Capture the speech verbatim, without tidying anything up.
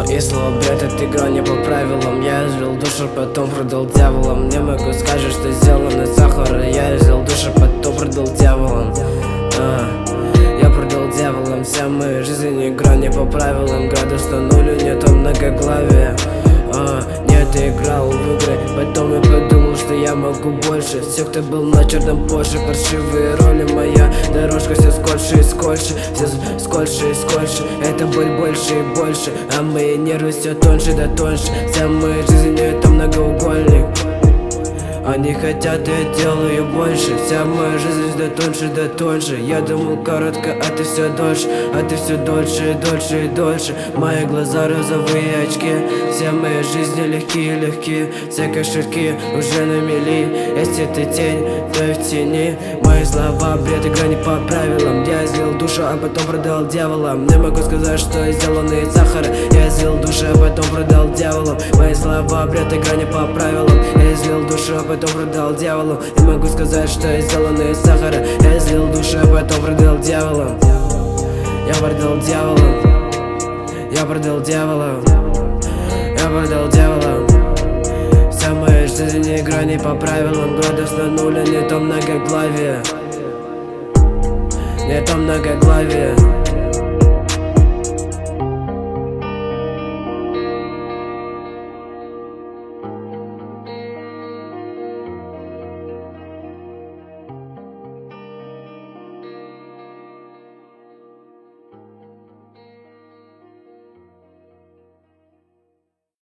Мои слова бред, это игра не по правилам. Я извел душу, потом продал дьяволам. Не могу сказать, что сделано из сахара. Я извел душу, потом продал дьяволам. а, Я продал дьяволам. Вся моя жизнь игра не по правилам. Градус на нулю, нет многоглавия. а, Нет, я играл в игры, потом я подумал, что я могу больше. Все, кто был на черном Порше, паршивые роли. Моя дорожка все скольше и скольше, все скольше и скольше. Это боль больше и больше, а мои нервы все тоньше да тоньше. Вся моя жизнь это многоугольник. Они хотят, я делаю больше. Вся моя жизнь да тоньше, да тоньше. Я думал коротко, а ты все дольше. А ты все дольше и дольше и дольше. Мои глаза розовые очки. Все мои жизни легкие, легкие. Все кошельки уже на мели. Если ты тень, то и в тени. Мои слова бред, игра не по правилам. Я излил душу, а потом продал дьяволам. Не могу сказать, что я сделаны из сахара. Я излил душу, а потом продал дьяволам. Мои слова бред, игра не по правилам. Я излил душу, а потом продал дьяволу. Не могу сказать, что я сделан из сахара. Я излил душу, а потом продал дьяволам. Я продал дьяволам. Я продал дьяволам. Я продал дьяволам. Вся моя жизнь игра не по правилам. Градус на нуле, не то многоглавие. Не то многоглавие.